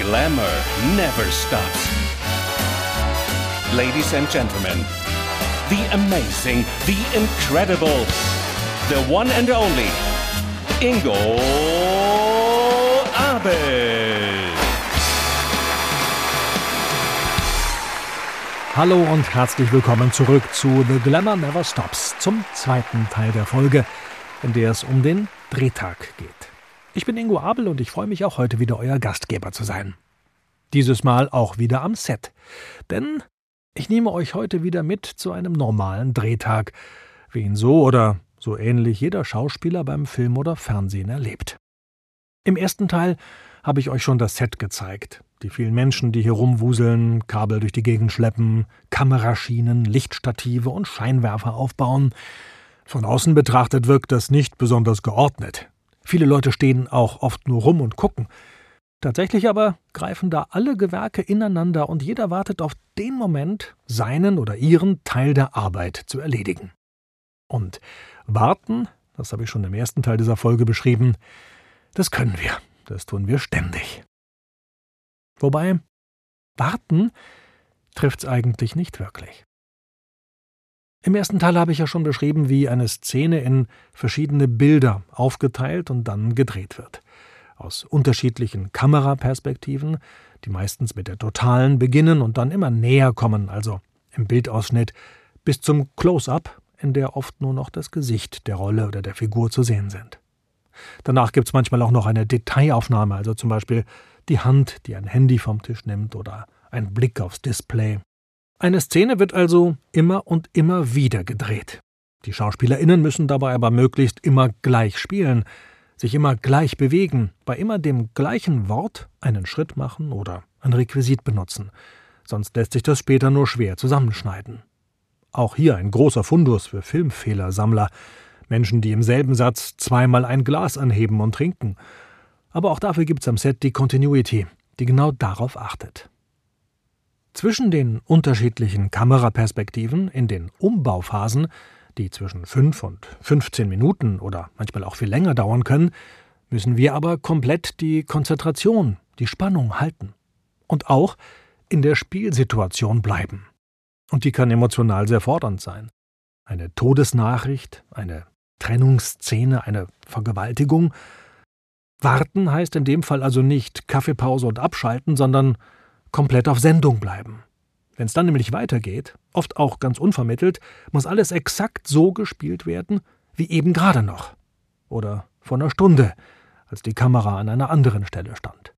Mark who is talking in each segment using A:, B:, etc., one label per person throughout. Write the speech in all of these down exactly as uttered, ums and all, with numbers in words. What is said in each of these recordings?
A: glamour never stops. Ladies and gentlemen, the amazing, the incredible, the one and only Ingo Abel.
B: Hallo und herzlich willkommen zurück zu The Glamour Never Stops, zum zweiten Teil der Folge, in der es um den Drehtag geht. Ich bin Ingo Abel und ich freue mich auch heute wieder euer Gastgeber zu sein. Dieses Mal auch wieder am Set, denn ich nehme euch heute wieder mit zu einem normalen Drehtag, wie ihn so oder so ähnlich jeder Schauspieler beim Film oder Fernsehen erlebt. Im ersten Teil habe ich euch schon das Set gezeigt. Die vielen Menschen, die hier rumwuseln, Kabel durch die Gegend schleppen, Kameraschienen, Lichtstative und Scheinwerfer aufbauen. Von außen betrachtet wirkt das nicht besonders geordnet. Viele Leute stehen auch oft nur rum und gucken. Tatsächlich aber greifen da alle Gewerke ineinander und jeder wartet auf den Moment, seinen oder ihren Teil der Arbeit zu erledigen. Und warten, das habe ich schon im ersten Teil dieser Folge beschrieben, das können wir, das tun wir ständig. Wobei, warten trifft's eigentlich nicht wirklich. Im ersten Teil habe ich ja schon beschrieben, wie eine Szene in verschiedene Bilder aufgeteilt und dann gedreht wird. Aus unterschiedlichen Kameraperspektiven, die meistens mit der totalen beginnen und dann immer näher kommen, also im Bildausschnitt, bis zum Close-up, in der oft nur noch das Gesicht der Rolle oder der Figur zu sehen sind. Danach gibt es manchmal auch noch eine Detailaufnahme, also zum Beispiel die Hand, die ein Handy vom Tisch nimmt oder ein Blick aufs Display. Eine Szene wird also immer und immer wieder gedreht. Die SchauspielerInnen müssen dabei aber möglichst immer gleich spielen, sich immer gleich bewegen, bei immer dem gleichen Wort einen Schritt machen oder ein Requisit benutzen. Sonst lässt sich das später nur schwer zusammenschneiden. Auch hier ein großer Fundus für Filmfehlersammler. Menschen, die im selben Satz zweimal ein Glas anheben und trinken. Aber auch dafür gibt's am Set die Continuity, die genau darauf achtet. Zwischen den unterschiedlichen Kameraperspektiven in den Umbauphasen, die zwischen fünf und fünfzehn Minuten oder manchmal auch viel länger dauern können, müssen wir aber komplett die Konzentration, die Spannung halten. Und auch in der Spielsituation bleiben. Und die kann emotional sehr fordernd sein. Eine Todesnachricht, eine Trennungsszene, eine Vergewaltigung. Warten heißt in dem Fall also nicht Kaffeepause und abschalten, sondern komplett auf Sendung bleiben. Wenn es dann nämlich weitergeht, oft auch ganz unvermittelt, muss alles exakt so gespielt werden, wie eben gerade noch. Oder vor einer Stunde, als die Kamera an einer anderen Stelle stand.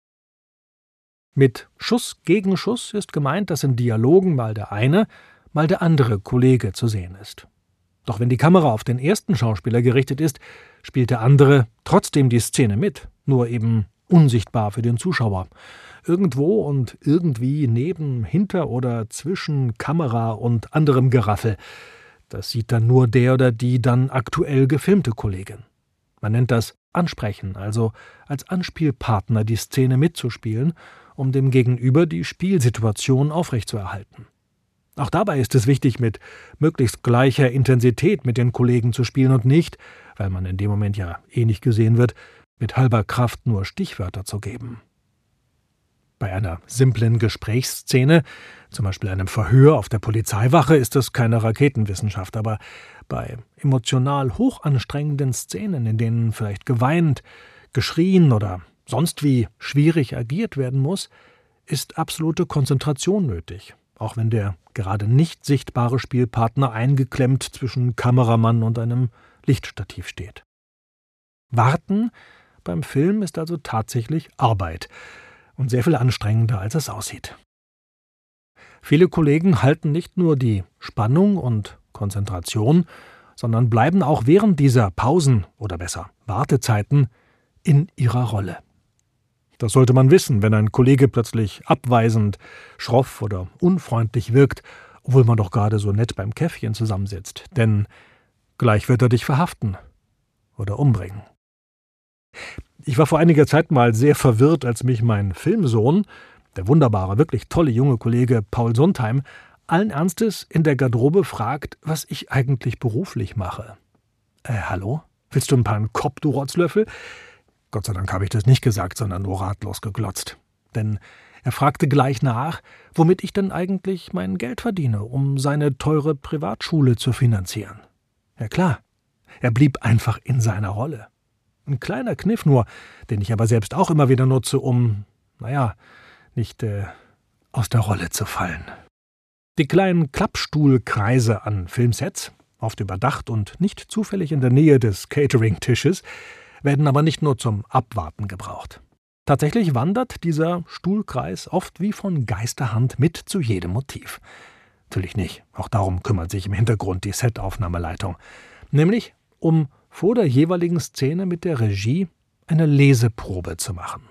B: Mit Schuss gegen Schuss ist gemeint, dass in Dialogen mal der eine, mal der andere Kollege zu sehen ist. Doch wenn die Kamera auf den ersten Schauspieler gerichtet ist, spielt der andere trotzdem die Szene mit, nur eben unsichtbar für den Zuschauer. Irgendwo und irgendwie neben, hinter oder zwischen Kamera und anderem Geraffel. Das sieht dann nur der oder die dann aktuell gefilmte Kollegin. Man nennt das Ansprechen, also als Anspielpartner die Szene mitzuspielen, um dem Gegenüber die Spielsituation aufrechtzuerhalten. Auch dabei ist es wichtig, mit möglichst gleicher Intensität mit den Kollegen zu spielen und nicht, weil man in dem Moment ja eh nicht gesehen wird, mit halber Kraft nur Stichwörter zu geben. Bei einer simplen Gesprächsszene, zum Beispiel einem Verhör auf der Polizeiwache, ist das keine Raketenwissenschaft, aber bei emotional hochanstrengenden Szenen, in denen vielleicht geweint, geschrien oder sonst wie schwierig agiert werden muss, ist absolute Konzentration nötig, auch wenn der gerade nicht sichtbare Spielpartner eingeklemmt zwischen Kameramann und einem Lichtstativ steht. Warten beim Film ist also tatsächlich Arbeit und sehr viel anstrengender, als es aussieht. Viele Kollegen halten nicht nur die Spannung und Konzentration, sondern bleiben auch während dieser Pausen oder besser Wartezeiten in ihrer Rolle. Das sollte man wissen, wenn ein Kollege plötzlich abweisend, schroff oder unfreundlich wirkt, obwohl man doch gerade so nett beim Käffchen zusammensitzt. Denn gleich wird er dich verhaften oder umbringen. Ich war vor einiger Zeit mal sehr verwirrt, als mich mein Filmsohn, der wunderbare, wirklich tolle junge Kollege Paul Sondheim, allen Ernstes in der Garderobe fragt, was ich eigentlich beruflich mache. Äh, hallo? Willst du ein paar Kopf, du Rotzlöffel? Gott sei Dank habe ich das nicht gesagt, sondern nur ratlos geglotzt. Denn er fragte gleich nach, womit ich denn eigentlich mein Geld verdiene, um seine teure Privatschule zu finanzieren. Ja klar, er blieb einfach in seiner Rolle. Ein kleiner Kniff nur, den ich aber selbst auch immer wieder nutze, um, naja, nicht äh, aus der Rolle zu fallen. Die kleinen Klappstuhlkreise an Filmsets, oft überdacht und nicht zufällig in der Nähe des Catering-Tisches, werden aber nicht nur zum Abwarten gebraucht. Tatsächlich wandert dieser Stuhlkreis oft wie von Geisterhand mit zu jedem Motiv. Natürlich nicht, auch darum kümmert sich im Hintergrund die Setaufnahmeleitung. Nämlich, um vor der jeweiligen Szene mit der Regie eine Leseprobe zu machen.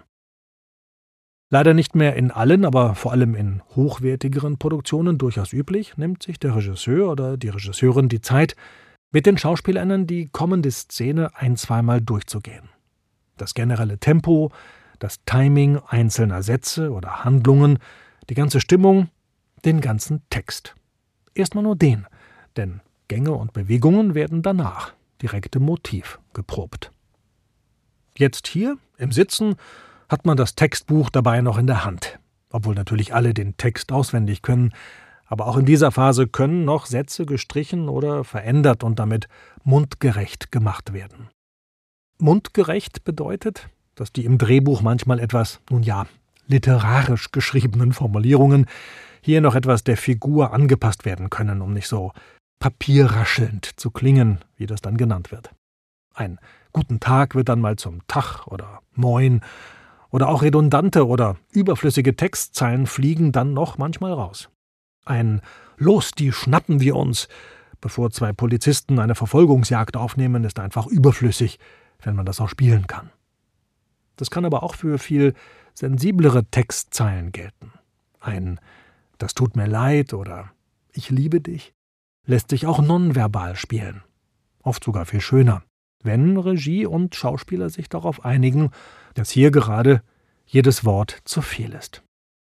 B: Leider nicht mehr in allen, aber vor allem in hochwertigeren Produktionen durchaus üblich, nimmt sich der Regisseur oder die Regisseurin die Zeit, mit den SchauspielerInnen die kommende Szene ein-, zweimal durchzugehen. Das generelle Tempo, das Timing einzelner Sätze oder Handlungen, die ganze Stimmung, den ganzen Text. Erstmal nur den, denn Gänge und Bewegungen werden danach, direkt im Motiv, geprobt. Jetzt hier, im Sitzen, hat man das Textbuch dabei noch in der Hand, obwohl natürlich alle den Text auswendig können, aber auch in dieser Phase können noch Sätze gestrichen oder verändert und damit mundgerecht gemacht werden. Mundgerecht bedeutet, dass die im Drehbuch manchmal etwas, nun ja, literarisch geschriebenen Formulierungen hier noch etwas der Figur angepasst werden können, um nicht so papierraschelnd zu klingen, wie das dann genannt wird. Ein guten Tag wird dann mal zum Tag oder Moin, oder auch redundante oder überflüssige Textzeilen fliegen dann noch manchmal raus. Ein »Los, die schnappen wir uns«, bevor zwei Polizisten eine Verfolgungsjagd aufnehmen, ist einfach überflüssig, wenn man das auch spielen kann. Das kann aber auch für viel sensiblere Textzeilen gelten. Ein »Das tut mir leid« oder »Ich liebe dich« lässt sich auch nonverbal spielen. Oft sogar viel schöner, wenn Regie und Schauspieler sich darauf einigen, dass hier gerade jedes Wort zu viel ist.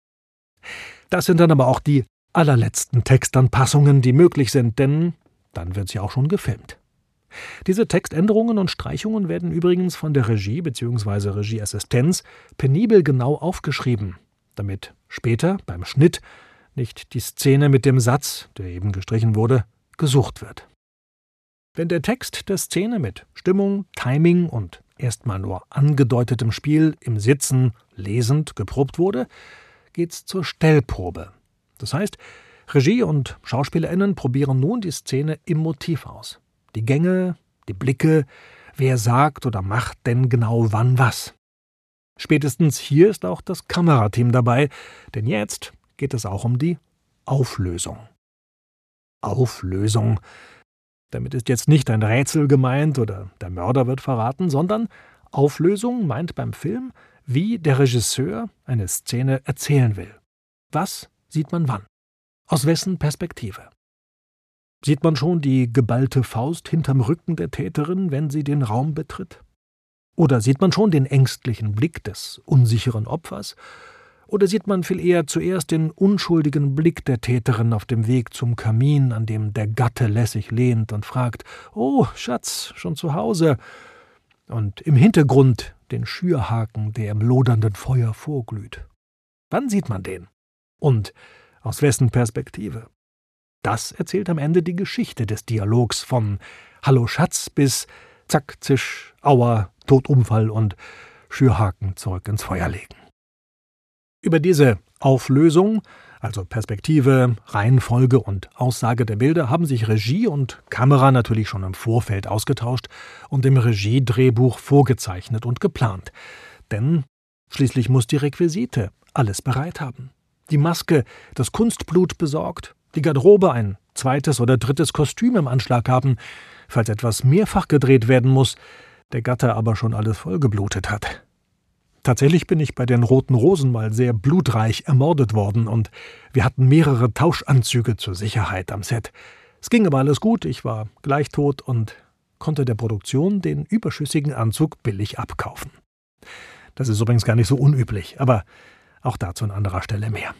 B: Das sind dann aber auch die allerletzten Textanpassungen, die möglich sind, denn dann wird sie auch schon gefilmt. Diese Textänderungen und Streichungen werden übrigens von der Regie bzw. Regieassistenz penibel genau aufgeschrieben, damit später beim Schnitt nicht die Szene mit dem Satz, der eben gestrichen wurde, gesucht wird. Wenn der Text der Szene mit Stimmung, Timing und erstmal nur angedeutetem Spiel im Sitzen lesend geprobt wurde, geht's zur Stellprobe. Das heißt, Regie und SchauspielerInnen probieren nun die Szene im Motiv aus. Die Gänge, die Blicke, wer sagt oder macht denn genau wann was. Spätestens hier ist auch das Kamerateam dabei, denn jetzt geht es auch um die Auflösung. Auflösung. Damit ist jetzt nicht ein Rätsel gemeint oder der Mörder wird verraten, sondern Auflösung meint beim Film, wie der Regisseur eine Szene erzählen will. Was sieht man wann? Aus wessen Perspektive? Sieht man schon die geballte Faust hinterm Rücken der Täterin, wenn sie den Raum betritt? Oder sieht man schon den ängstlichen Blick des unsicheren Opfers? Oder sieht man viel eher zuerst den unschuldigen Blick der Täterin auf dem Weg zum Kamin, an dem der Gatte lässig lehnt und fragt, »Oh, Schatz, schon zu Hause?« Und im Hintergrund den Schürhaken, der im lodernden Feuer vorglüht. Wann sieht man den? Und aus wessen Perspektive? Das erzählt am Ende die Geschichte des Dialogs von »Hallo Schatz« bis »Zack, Zisch, Aua, Todunfall« und »Schürhaken zurück ins Feuer legen«. Über diese Auflösung, also Perspektive, Reihenfolge und Aussage der Bilder, haben sich Regie und Kamera natürlich schon im Vorfeld ausgetauscht und im Regiedrehbuch vorgezeichnet und geplant. Denn schließlich muss die Requisite alles bereit haben. Die Maske, das Kunstblut besorgt, die Garderobe ein zweites oder drittes Kostüm im Anschlag haben, falls etwas mehrfach gedreht werden muss, der Gatte aber schon alles vollgeblutet hat. Tatsächlich bin ich bei den Roten Rosen mal sehr blutreich ermordet worden und wir hatten mehrere Tauschanzüge zur Sicherheit am Set. Es ging aber alles gut, ich war gleich tot und konnte der Produktion den überschüssigen Anzug billig abkaufen. Das ist übrigens gar nicht so unüblich, aber auch dazu an anderer Stelle mehr.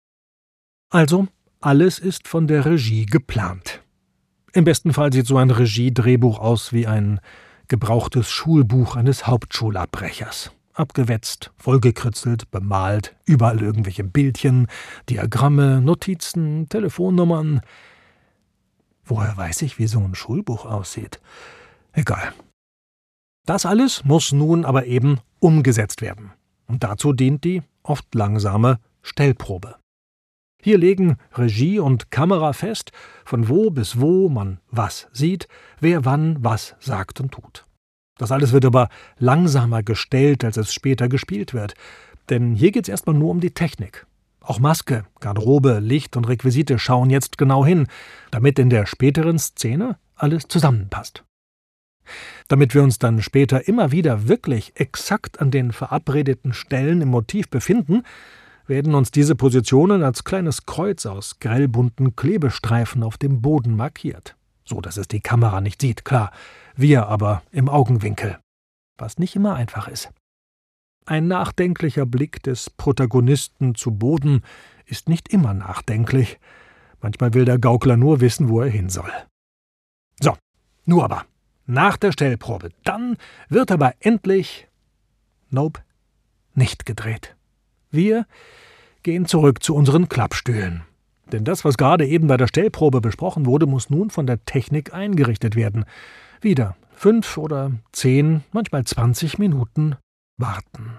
B: Also, alles ist von der Regie geplant. Im besten Fall sieht so ein Regiedrehbuch aus wie ein gebrauchtes Schulbuch eines Hauptschulabbrechers. abgewetzt, vollgekritzelt, bemalt, überall irgendwelche Bildchen, Diagramme, Notizen, Telefonnummern. Woher weiß ich, wie so ein Schulbuch aussieht? Egal. Das alles muss nun aber eben umgesetzt werden. Und dazu dient die oft langsame Stellprobe. Hier legen Regie und Kamera fest, von wo bis wo man was sieht, wer wann was sagt und tut. Das alles wird aber langsamer gestellt, als es später gespielt wird. Denn hier geht's erstmal nur um die Technik. Auch Maske, Garderobe, Licht und Requisite schauen jetzt genau hin, damit in der späteren Szene alles zusammenpasst. Damit wir uns dann später immer wieder wirklich exakt an den verabredeten Stellen im Motiv befinden, werden uns diese Positionen als kleines Kreuz aus grellbunten Klebestreifen auf dem Boden markiert. So, dass es die Kamera nicht sieht, klar, wir aber im Augenwinkel. Was nicht immer einfach ist. Ein nachdenklicher Blick des Protagonisten zu Boden ist nicht immer nachdenklich. Manchmal will der Gaukler nur wissen, wo er hin soll. So, nur aber. Nach der Stellprobe, dann wird aber endlich, nope, nicht gedreht. Wir gehen zurück zu unseren Klappstühlen. Denn das, was gerade eben bei der Stellprobe besprochen wurde, muss nun von der Technik eingerichtet werden. Wieder fünf oder zehn, manchmal zwanzig Minuten warten.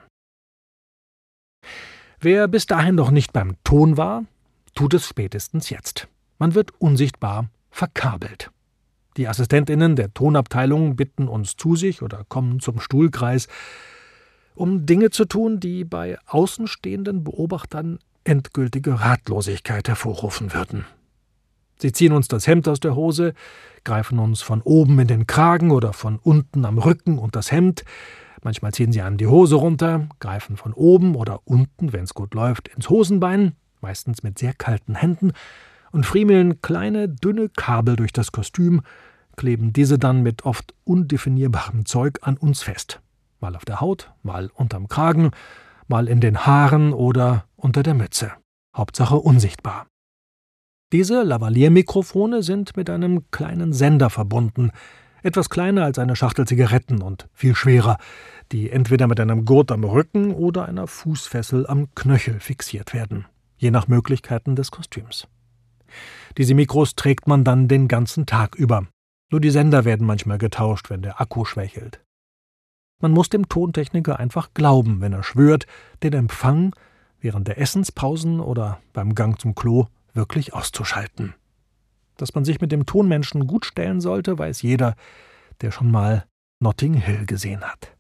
B: Wer bis dahin noch nicht beim Ton war, tut es spätestens jetzt. Man wird unsichtbar verkabelt. Die AssistentInnen der Tonabteilung bitten uns zu sich oder kommen zum Stuhlkreis, um Dinge zu tun, die bei außenstehenden Beobachtern endgültige Ratlosigkeit hervorrufen würden. Sie ziehen uns das Hemd aus der Hose, greifen uns von oben in den Kragen oder von unten am Rücken und das Hemd. Manchmal ziehen sie einem die Hose runter, greifen von oben oder unten, wenn es gut läuft, ins Hosenbein, meistens mit sehr kalten Händen, und friemeln kleine, dünne Kabel durch das Kostüm, kleben diese dann mit oft undefinierbarem Zeug an uns fest. Mal auf der Haut, mal unterm Kragen, mal in den Haaren oder unter der Mütze. Hauptsache unsichtbar. Diese Lavalier-Mikrofone sind mit einem kleinen Sender verbunden, etwas kleiner als eine Schachtel Zigaretten und viel schwerer, die entweder mit einem Gurt am Rücken oder einer Fußfessel am Knöchel fixiert werden, je nach Möglichkeiten des Kostüms. Diese Mikros trägt man dann den ganzen Tag über. Nur die Sender werden manchmal getauscht, wenn der Akku schwächelt. Man muss dem Tontechniker einfach glauben, wenn er schwört, den Empfang während der Essenspausen oder beim Gang zum Klo wirklich auszuschalten. Dass man sich mit dem Tonmenschen gut stellen sollte, weiß jeder, der schon mal Notting Hill gesehen hat.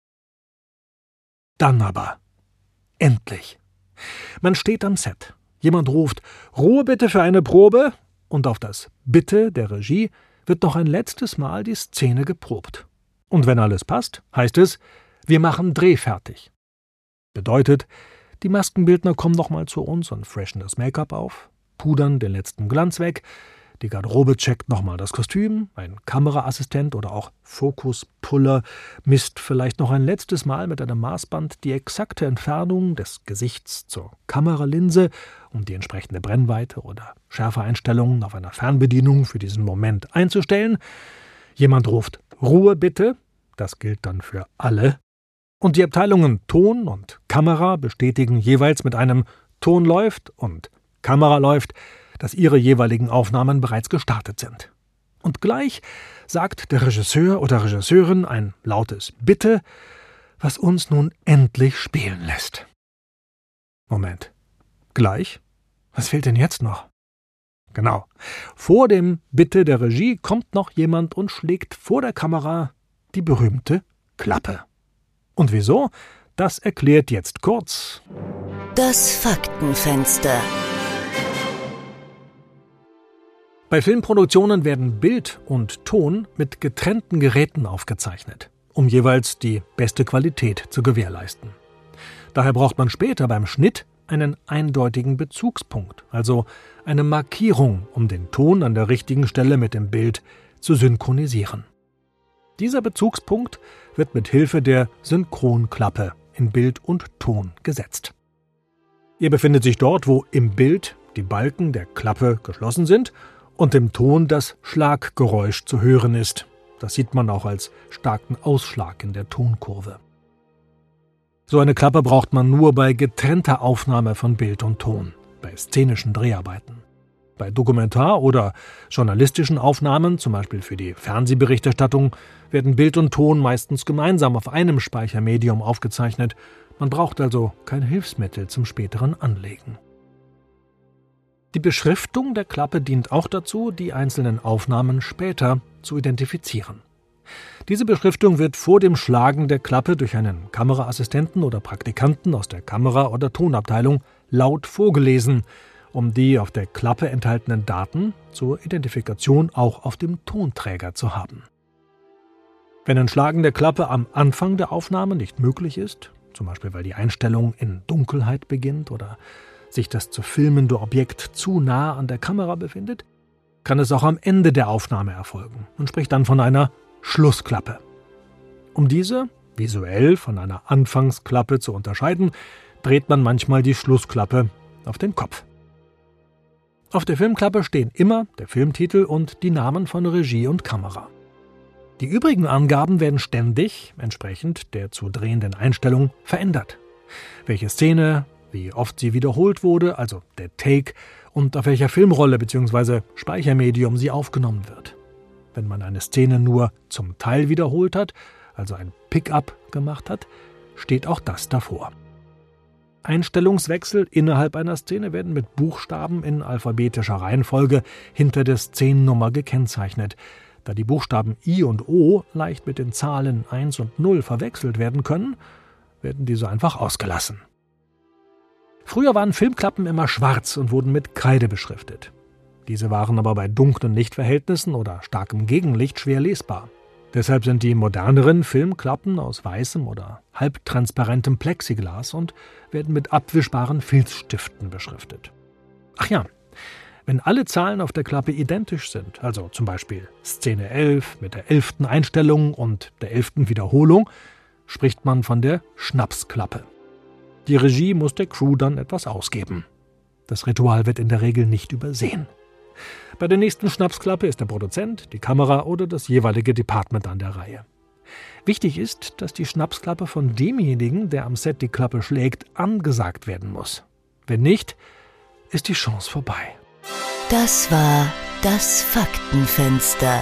B: Dann aber, endlich. Man steht am Set. Jemand ruft, Ruhe bitte für eine Probe, und auf das Bitte der Regie wird noch ein letztes Mal die Szene geprobt. Und wenn alles passt, heißt es, wir machen Dreh fertig. Bedeutet, die Maskenbildner kommen nochmal zu uns und freshen das Make-up auf, pudern den letzten Glanz weg, die Garderobe checkt nochmal das Kostüm, ein Kameraassistent oder auch Fokuspuller misst vielleicht noch ein letztes Mal mit einem Maßband die exakte Entfernung des Gesichts zur Kameralinse, um die entsprechende Brennweite oder Schärfeeinstellungen auf einer Fernbedienung für diesen Moment einzustellen. Jemand ruft Ruhe bitte, das gilt dann für alle. Und die Abteilungen Ton und Kamera bestätigen jeweils mit einem Ton läuft und Kamera läuft, dass ihre jeweiligen Aufnahmen bereits gestartet sind. Und gleich sagt der Regisseur oder Regisseurin ein lautes Bitte, was uns nun endlich spielen lässt. Moment. Gleich? Was fehlt denn jetzt noch? Genau. Vor dem Bitte der Regie kommt noch jemand und schlägt vor der Kamera die berühmte Klappe. Und wieso? Das erklärt jetzt kurz
C: das Faktenfenster.
B: Bei Filmproduktionen werden Bild und Ton mit getrennten Geräten aufgezeichnet, um jeweils die beste Qualität zu gewährleisten. Daher braucht man später beim Schnitt einen eindeutigen Bezugspunkt, also eine Markierung, um den Ton an der richtigen Stelle mit dem Bild zu synchronisieren. Dieser Bezugspunkt wird mit Hilfe der Synchronklappe in Bild und Ton gesetzt. Er befindet sich dort, wo im Bild die Balken der Klappe geschlossen sind und im Ton das Schlaggeräusch zu hören ist. Das sieht man auch als starken Ausschlag in der Tonkurve. So eine Klappe braucht man nur bei getrennter Aufnahme von Bild und Ton, bei szenischen Dreharbeiten. Bei Dokumentar- oder journalistischen Aufnahmen, zum Beispiel für die Fernsehberichterstattung, werden Bild und Ton meistens gemeinsam auf einem Speichermedium aufgezeichnet. Man braucht also kein Hilfsmittel zum späteren Anlegen. Die Beschriftung der Klappe dient auch dazu, die einzelnen Aufnahmen später zu identifizieren. Diese Beschriftung wird vor dem Schlagen der Klappe durch einen Kameraassistenten oder Praktikanten aus der Kamera- oder Tonabteilung laut vorgelesen, um die auf der Klappe enthaltenen Daten zur Identifikation auch auf dem Tonträger zu haben. Wenn ein Schlagen der Klappe am Anfang der Aufnahme nicht möglich ist, zum Beispiel weil die Einstellung in Dunkelheit beginnt oder sich das zu filmende Objekt zu nah an der Kamera befindet, kann es auch am Ende der Aufnahme erfolgen und spricht dann von einer Schlussklappe. Um diese visuell von einer Anfangsklappe zu unterscheiden, dreht man manchmal die Schlussklappe auf den Kopf. Auf der Filmklappe stehen immer der Filmtitel und die Namen von Regie und Kamera. Die übrigen Angaben werden ständig, entsprechend der zu drehenden Einstellung, verändert. Welche Szene, wie oft sie wiederholt wurde, also der Take, und auf welcher Filmrolle bzw. Speichermedium sie aufgenommen wird. Wenn man eine Szene nur zum Teil wiederholt hat, also ein Pick-up gemacht hat, steht auch das davor. Einstellungswechsel innerhalb einer Szene werden mit Buchstaben in alphabetischer Reihenfolge hinter der Szenennummer gekennzeichnet. Da die Buchstaben I und O leicht mit den Zahlen eins und null verwechselt werden können, werden diese einfach ausgelassen. Früher waren Filmklappen immer schwarz und wurden mit Kreide beschriftet. Diese waren aber bei dunklen Lichtverhältnissen oder starkem Gegenlicht schwer lesbar. Deshalb sind die moderneren Filmklappen aus weißem oder halbtransparentem Plexiglas und werden mit abwischbaren Filzstiften beschriftet. Ach ja, wenn alle Zahlen auf der Klappe identisch sind, also zum Beispiel Szene elf mit der elften Einstellung und der elften Wiederholung, spricht man von der Schnapsklappe. Die Regie muss der Crew dann etwas ausgeben. Das Ritual wird in der Regel nicht übersehen. Bei der nächsten Schnapsklappe ist der Produzent, die Kamera oder das jeweilige Department an der Reihe. Wichtig ist, dass die Schnapsklappe von demjenigen, der am Set die Klappe schlägt, angesagt werden muss. Wenn nicht, ist die Chance vorbei.
C: Das war das Faktenfenster.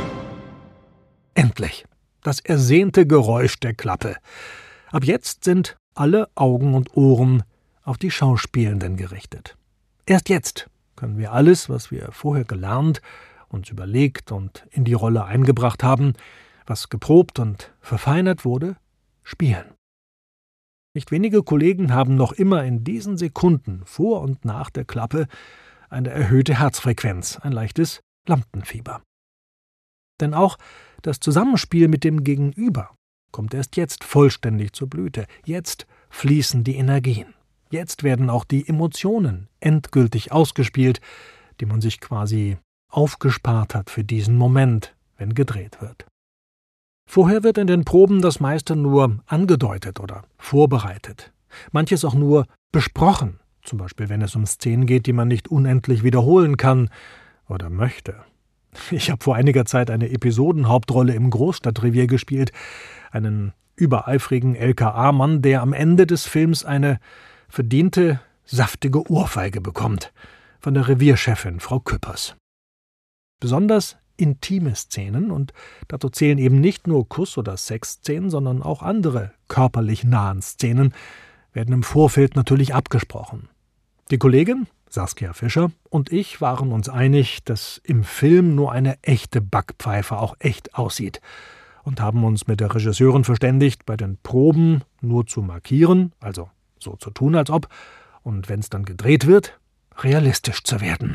B: Endlich! Das ersehnte Geräusch der Klappe. Ab jetzt sind alle Augen und Ohren auf die Schauspielenden gerichtet. Erst jetzt können wir alles, was wir vorher gelernt, uns überlegt und in die Rolle eingebracht haben, was geprobt und verfeinert wurde, spielen. Nicht wenige Kollegen haben noch immer in diesen Sekunden vor und nach der Klappe eine erhöhte Herzfrequenz, ein leichtes Lampenfieber. Denn auch das Zusammenspiel mit dem Gegenüber kommt erst jetzt vollständig zur Blüte. Jetzt fließen die Energien. Jetzt werden auch die Emotionen endgültig ausgespielt, die man sich quasi aufgespart hat für diesen Moment, wenn gedreht wird. Vorher wird in den Proben das meiste nur angedeutet oder vorbereitet. Manches auch nur besprochen, zum Beispiel wenn es um Szenen geht, die man nicht unendlich wiederholen kann oder möchte. Ich habe vor einiger Zeit eine Episodenhauptrolle im Großstadtrevier gespielt, einen übereifrigen L K A-Mann, der am Ende des Films eine verdiente, saftige Ohrfeige bekommt von der Revierchefin Frau Küppers. Besonders intime Szenen, und dazu zählen eben nicht nur Kuss- oder Sexszenen, sondern auch andere körperlich nahen Szenen, werden im Vorfeld natürlich abgesprochen. Die Kollegin, Saskia Fischer, und ich waren uns einig, dass im Film nur eine echte Backpfeife auch echt aussieht, und haben uns mit der Regisseurin verständigt, bei den Proben nur zu markieren, also so zu tun, als ob, und wenn es dann gedreht wird, realistisch zu werden.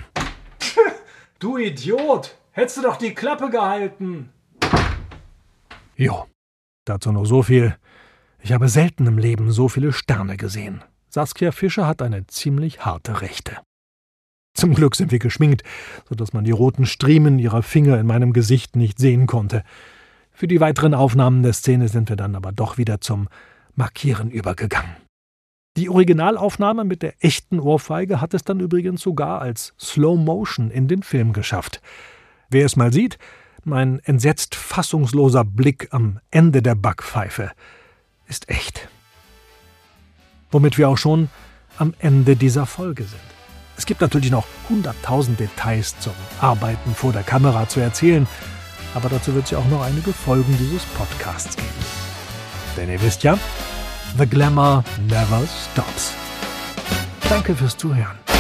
D: Du Idiot! Hättest du doch die Klappe gehalten!
B: Jo, dazu noch so viel. Ich habe selten im Leben so viele Sterne gesehen. Saskia Fischer hat eine ziemlich harte Rechte. Zum Glück sind wir geschminkt, sodass man die roten Striemen ihrer Finger in meinem Gesicht nicht sehen konnte. Für die weiteren Aufnahmen der Szene sind wir dann aber doch wieder zum Markieren übergegangen. Die Originalaufnahme mit der echten Ohrfeige hat es dann übrigens sogar als Slow Motion in den Film geschafft. Wer es mal sieht, mein entsetzt fassungsloser Blick am Ende der Backpfeife ist echt. Womit wir auch schon am Ende dieser Folge sind. Es gibt natürlich noch hunderttausend Details zum Arbeiten vor der Kamera zu erzählen, aber dazu wird es ja auch noch einige Folgen dieses Podcasts geben. Denn ihr wisst ja, The Glamour never stops. Danke fürs Zuhören.